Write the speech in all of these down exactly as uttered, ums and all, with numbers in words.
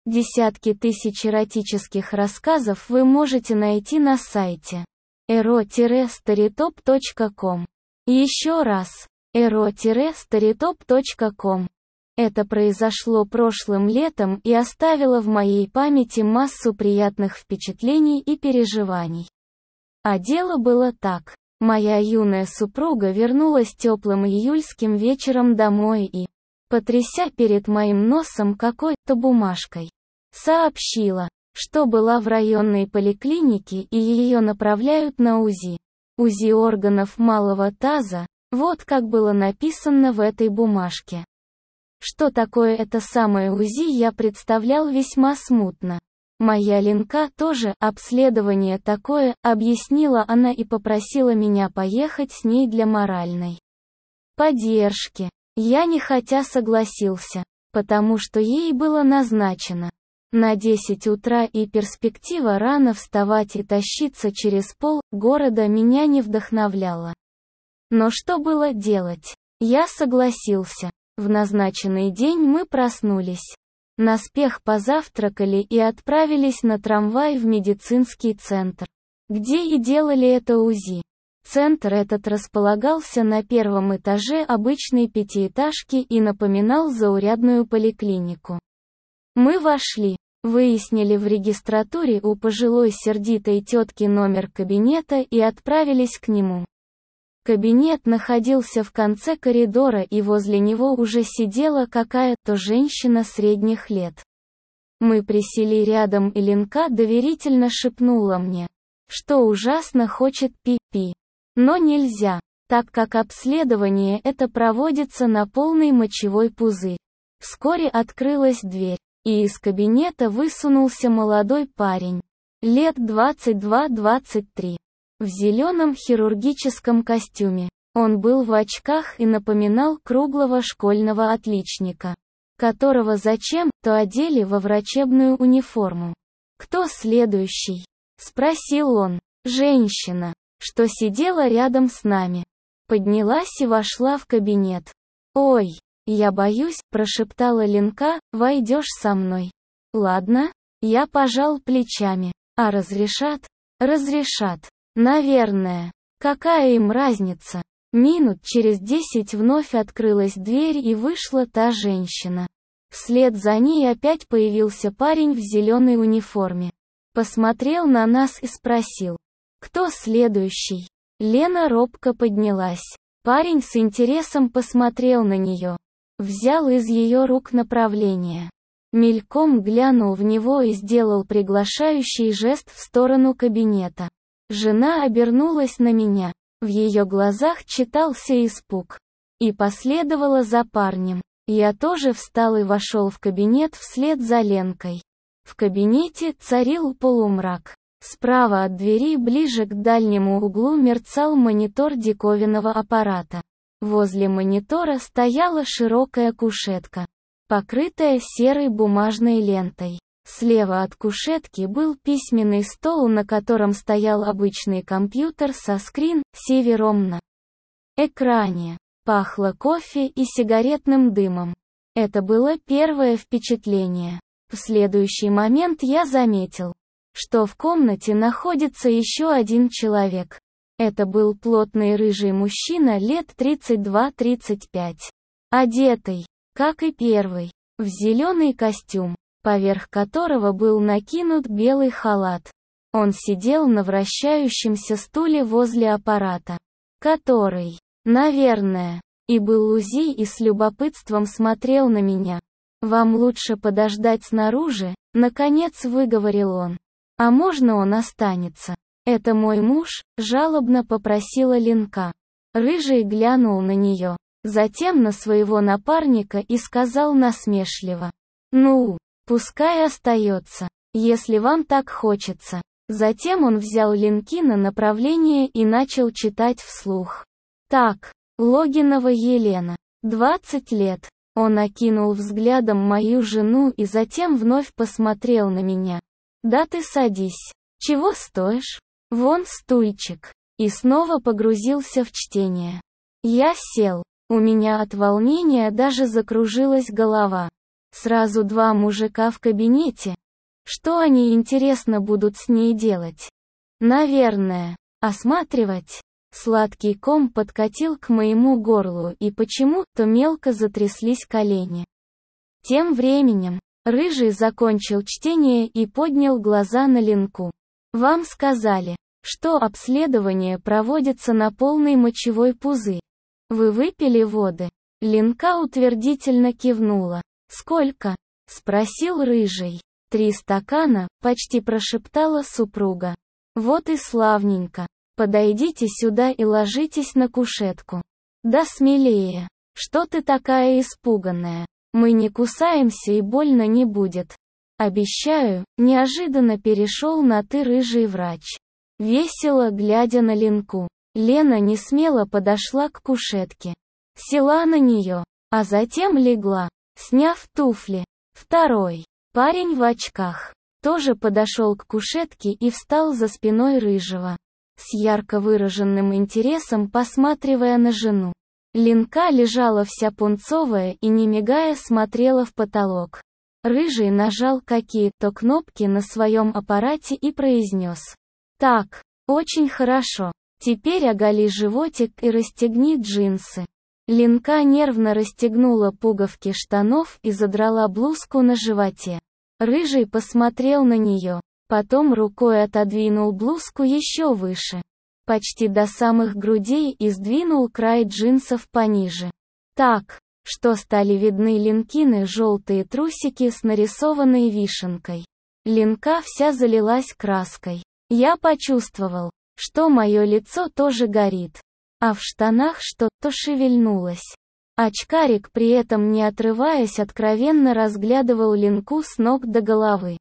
Десятки тысяч эротических рассказов вы можете найти на сайте эро старитоп точка ком. Еще раз, эро старитоп точка ком. Это произошло прошлым летом и оставило в моей памяти массу приятных впечатлений и переживаний. А дело было так. Моя юная супруга вернулась теплым июльским вечером домой и, потряся перед моим носом какой-то бумажкой, сообщила, что была в районной поликлинике и ее направляют на УЗИ. УЗИ органов малого таза, вот как было написано в этой бумажке. Что такое это самое УЗИ, я представлял весьма смутно. Моя Ленка тоже обследование такое, объяснила она и попросила меня поехать с ней для моральной поддержки. Я нехотя согласился, потому что ей было назначено на десять утра, и перспектива рано вставать и тащиться через пол города меня не вдохновляла. Но что было делать? Я согласился. В назначенный день мы проснулись. Наспех позавтракали и отправились на трамвай в медицинский центр, где и делали это УЗИ. Центр этот располагался на первом этаже обычной пятиэтажки и напоминал заурядную поликлинику. Мы вошли, выяснили в регистратуре у пожилой сердитой тетки номер кабинета и отправились к нему. Кабинет находился в конце коридора, и возле него уже сидела какая-то женщина средних лет. Мы присели рядом, и Ленка доверительно шепнула мне, что ужасно хочет пи-пи. Но нельзя, так как обследование это проводится на полный мочевой пузырь. Вскоре открылась дверь, и из кабинета высунулся молодой парень, лет двадцать два — двадцать три, в зеленом хирургическом костюме. Он был в очках и напоминал круглого школьного отличника, которого зачем-то одели во врачебную униформу. «Кто следующий?» — спросил он. Женщина, что сидела рядом с нами, поднялась и вошла в кабинет. «Ой, я боюсь», — прошептала Ленка, — «войдешь со мной?» «Ладно», — я пожал плечами. «А разрешат?» «Разрешат. Наверное. Какая им разница?» Минут через десять вновь открылась дверь, и вышла та женщина. Вслед за ней опять появился парень в зеленой униформе. Посмотрел на нас и спросил: «Кто следующий?» Лена робко поднялась. Парень с интересом посмотрел на нее. Взял из ее рук направление. Мельком глянул в него и сделал приглашающий жест в сторону кабинета. Жена обернулась на меня. В ее глазах читался испуг. И последовала за парнем. Я тоже встал и вошел в кабинет вслед за Ленкой. В кабинете царил полумрак. Справа от двери, ближе к дальнему углу, мерцал монитор диковинного аппарата. Возле монитора стояла широкая кушетка, покрытая серой бумажной лентой. Слева от кушетки был письменный стол, на котором стоял обычный компьютер со скрин-сейвером на экране. Пахло кофе и сигаретным дымом. Это было первое впечатление. В следующий момент я заметил, что в комнате находится еще один человек. Это был плотный рыжий мужчина лет тридцать два — тридцать пять. Одетый, как и первый, в зеленый костюм, поверх которого был накинут белый халат. Он сидел на вращающемся стуле возле аппарата, который, наверное, и был УЗИ, и с любопытством смотрел на меня. «Вам лучше подождать снаружи», — наконец выговорил он. «А можно он останется?» «Это мой муж», — жалобно попросила Ленка. Рыжий глянул на нее, затем на своего напарника и сказал насмешливо: «Ну, пускай остается, если вам так хочется». Затем он взял Ленкино направление и начал читать вслух. «Так, Логинова Елена, двадцать лет». Он окинул взглядом мою жену и затем вновь посмотрел на меня. «Да ты садись. Чего стоишь? Вон стульчик». И снова погрузился в чтение. Я сел. У меня от волнения даже закружилась голова. Сразу два мужика в кабинете? Что они, интересно, будут с ней делать? Наверное, осматривать. Сладкий ком подкатил к моему горлу, и почему-то мелко затряслись колени. Тем временем, Рыжий закончил чтение и поднял глаза на Ленку. Вам сказали, что обследование проводится на полный мочевой пузырь. Вы выпили воды? Ленка утвердительно кивнула. Сколько? Спросил Рыжий. Три стакана, почти прошептала супруга. Вот и славненько. Подойдите сюда и ложитесь на кушетку. Да смелее. Что ты такая испуганная? Мы не кусаемся и больно не будет. Обещаю, неожиданно перешел на «ты», Рыжий врач. Весело глядя на Ленку, Лена несмело подошла к кушетке. Села на нее, а затем легла, сняв туфли. Второй парень в очках тоже подошел к кушетке и встал за спиной Рыжего, с ярко выраженным интересом посматривая на жену. Ленка лежала вся пунцовая и не мигая смотрела в потолок. Рыжий нажал какие-то кнопки на своем аппарате и произнес. Так, очень хорошо. Теперь оголи животик и расстегни джинсы. Ленка нервно расстегнула пуговки штанов и задрала блузку на животе. Рыжий посмотрел на нее, потом рукой отодвинул блузку еще выше, почти до самых грудей, и сдвинул край джинсов пониже. Так, что стали видны Ленкины желтые трусики с нарисованной вишенкой. Ленка вся залилась краской. Я почувствовал, что мое лицо тоже горит, а в штанах что-то шевельнулось. Очкарик при этом, не отрываясь, откровенно разглядывал Ленку с ног до головы.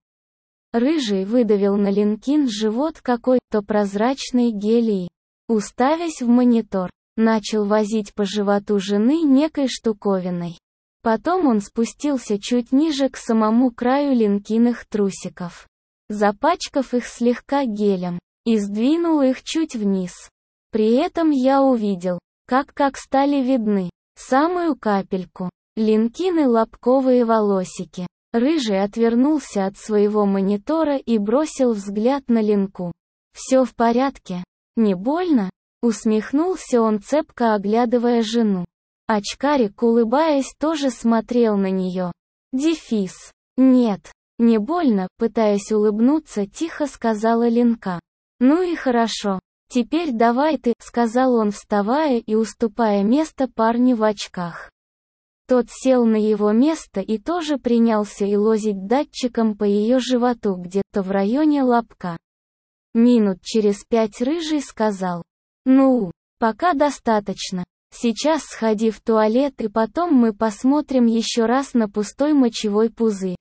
Рыжий выдавил на Ленкин живот какой-то прозрачный гель и, уставясь в монитор, начал возить по животу жены некой штуковиной. Потом он спустился чуть ниже к самому краю Ленкиных трусиков, запачкав их слегка гелем, и сдвинул их чуть вниз. При этом я увидел, как как стали видны, самую капельку, Ленкины лобковые волосики. Рыжий отвернулся от своего монитора и бросил взгляд на Ленку. «Все в порядке? Не больно?» Усмехнулся он, цепко оглядывая жену. Очкарик, улыбаясь, тоже смотрел на нее. Дефис. «Нет, не больно», пытаясь улыбнуться, тихо сказала Ленка. «Ну и хорошо. Теперь давай ты», сказал он, вставая и уступая место парню в очках. Тот сел на его место и тоже принялся елозить датчиком по ее животу где-то в районе лобка. Минут через пять Рыжий сказал. «Ну, пока достаточно. Сейчас сходи в туалет, и потом мы посмотрим еще раз на пустой мочевой пузырь.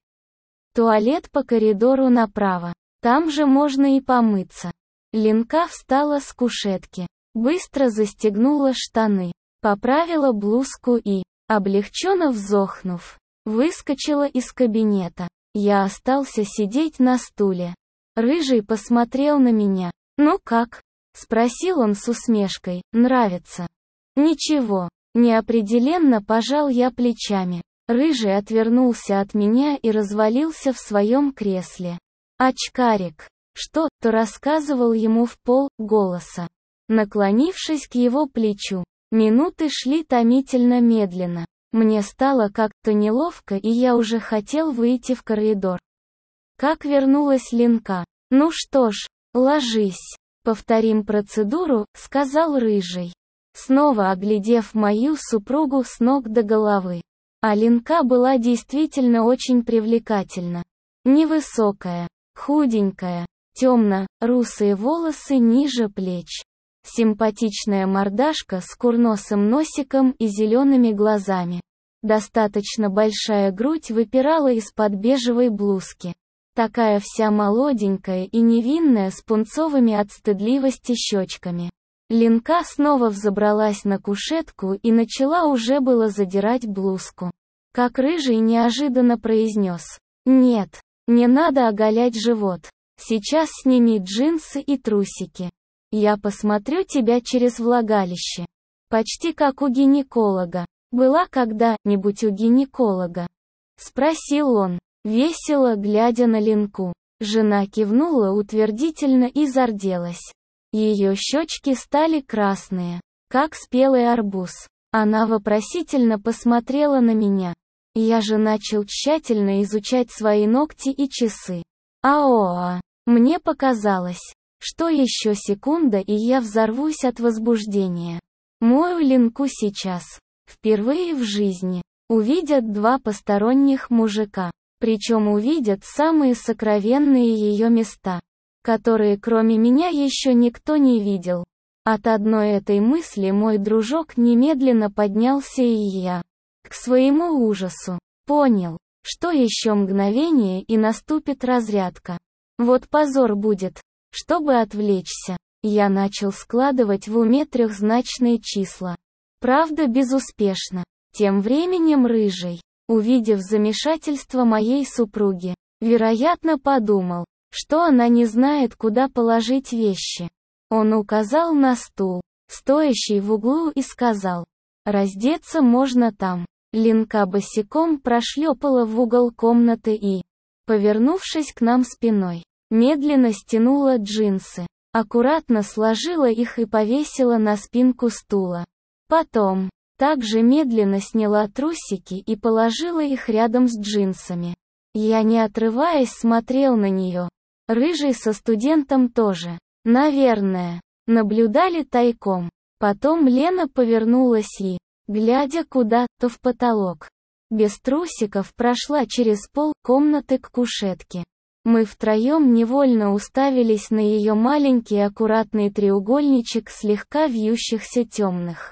Туалет по коридору направо. Там же можно и помыться». Ленка встала с кушетки, быстро застегнула штаны, поправила блузку и, облегченно вздохнув, выскочила из кабинета. Я остался сидеть на стуле. Рыжий посмотрел на меня. «Ну как?» — спросил он с усмешкой. «Нравится?» «Ничего». Неопределенно пожал я плечами. Рыжий отвернулся от меня и развалился в своем кресле. Очкарик что-то рассказывал ему в пол голоса, наклонившись к его плечу. Минуты шли томительно медленно. Мне стало как-то неловко, и я уже хотел выйти в коридор. Как вернулась Ленка. «Ну что ж, ложись. Повторим процедуру», — сказал Рыжий, снова оглядев мою супругу с ног до головы. А Ленка была действительно очень привлекательна. Невысокая, худенькая, темно-русые волосы ниже плеч. Симпатичная мордашка с курносым носиком и зелеными глазами. Достаточно большая грудь выпирала из-под бежевой блузки. Такая вся молоденькая и невинная, с пунцовыми от стыдливости щечками. Ленка снова взобралась на кушетку и начала уже было задирать блузку. Как Рыжий неожиданно произнес. «Нет, не надо оголять живот. Сейчас сними джинсы и трусики. Я посмотрю тебя через влагалище. Почти как у гинеколога. Была когда-нибудь у гинеколога?» Спросил он, весело глядя на Ленку. Жена кивнула утвердительно и зарделась. Ее щечки стали красные, как спелый арбуз. Она вопросительно посмотрела на меня. Я же начал тщательно изучать свои ногти и часы. Аоа, мне показалось, что еще секунда и я взорвусь от возбуждения. Мою Ленку сейчас, впервые в жизни, увидят два посторонних мужика, причем увидят самые сокровенные ее места, которые кроме меня еще никто не видел. От одной этой мысли мой дружок немедленно поднялся, и я, к своему ужасу, понял, что еще мгновение и наступит разрядка. Вот позор будет. Чтобы отвлечься, я начал складывать в уме трехзначные числа. Правда, безуспешно. Тем временем Рыжий, увидев замешательство моей супруги, вероятно подумал, что она не знает, куда положить вещи. Он указал на стул, стоящий в углу, и сказал: «Раздеться можно там». Ленка босиком прошлепала в угол комнаты и, повернувшись к нам спиной, медленно стянула джинсы, аккуратно сложила их и повесила на спинку стула. Потом, также медленно сняла трусики и положила их рядом с джинсами. Я, не отрываясь, смотрел на нее. Рыжий со студентом тоже, наверное, наблюдали тайком. Потом Лена повернулась и, глядя куда-то в потолок, без трусиков прошла через пол комнаты к кушетке. Мы втроем невольно уставились на ее маленький аккуратный треугольничек слегка вьющихся темных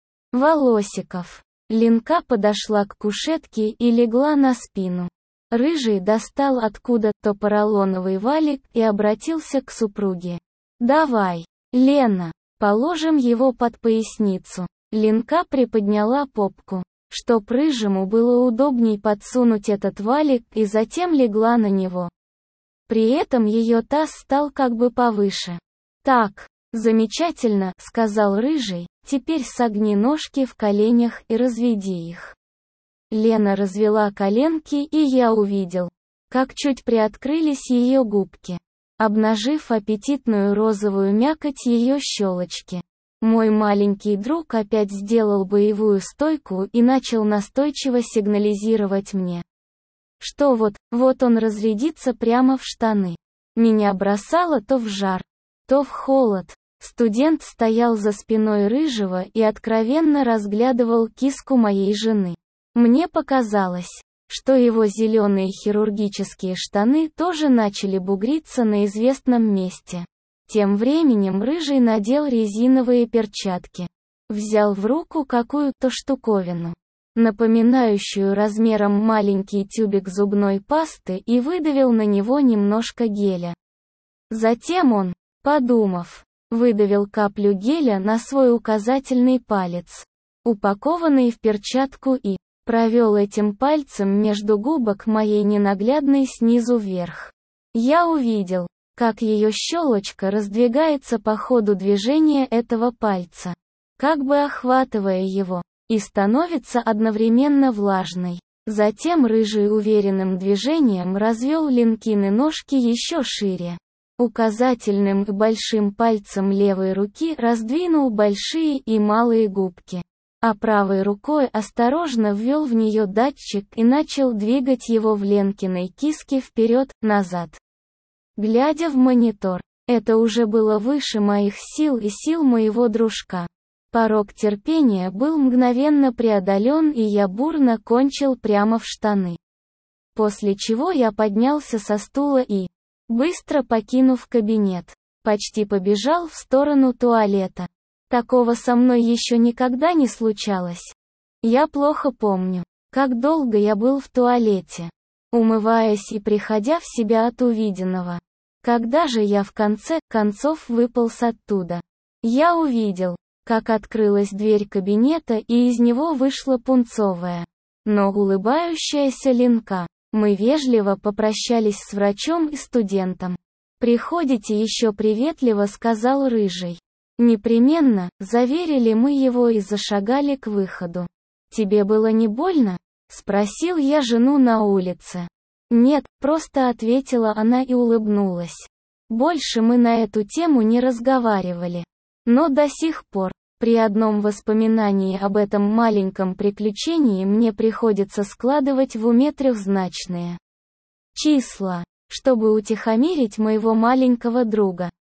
волосиков. Ленка подошла к кушетке и легла на спину. Рыжий достал откуда-то поролоновый валик и обратился к супруге. «Давай, Лена, положим его под поясницу». Ленка приподняла попку, чтоб Рыжему было удобней подсунуть этот валик, и затем легла на него. При этом ее таз стал как бы повыше. «Так, замечательно», — сказал Рыжий, — «теперь согни ножки в коленях и разведи их». Лена развела коленки, и я увидел, как чуть приоткрылись ее губки, обнажив аппетитную розовую мякоть ее щелочки. Мой маленький друг опять сделал боевую стойку и начал настойчиво сигнализировать мне, что вот, вот он разрядится прямо в штаны. Меня бросало то в жар, то в холод. Студент стоял за спиной Рыжего и откровенно разглядывал киску моей жены. Мне показалось, что его зеленые хирургические штаны тоже начали бугриться на известном месте. Тем временем Рыжий надел резиновые перчатки, взял в руку какую-то штуковину, напоминающую размером маленький тюбик зубной пасты, и выдавил на него немножко геля. Затем он, подумав, выдавил каплю геля на свой указательный палец, упакованный в перчатку, и провел этим пальцем между губок моей ненаглядной снизу вверх. Я увидел, как ее щелочка раздвигается по ходу движения этого пальца, как бы охватывая его, и становится одновременно влажной. Затем Рыжий уверенным движением развел Ленкины ножки еще шире. Указательным и большим пальцем левой руки раздвинул большие и малые губки, а правой рукой осторожно ввел в нее датчик и начал двигать его в Ленкиной киске вперед-назад. Глядя в монитор, это уже было выше моих сил и сил моего дружка. Порог терпения был мгновенно преодолен, и я бурно кончил прямо в штаны. После чего я поднялся со стула и, быстро покинув кабинет, почти побежал в сторону туалета. Такого со мной еще никогда не случалось. Я плохо помню, как долго я был в туалете, умываясь и приходя в себя от увиденного. Когда же я в конце концов выполз оттуда, я увидел, как открылась дверь кабинета, и из него вышла пунцовая, но улыбающаяся Ленка. Мы вежливо попрощались с врачом и студентом. «Приходите еще», приветливо сказал Рыжий. «Непременно», заверили мы его и зашагали к выходу. «Тебе было не больно?» Спросил я жену на улице. Нет, просто ответила она и улыбнулась. Больше мы на эту тему не разговаривали. Но до сих пор, при одном воспоминании об этом маленьком приключении мне приходится складывать в уме трехзначные числа, чтобы утихомирить моего маленького друга.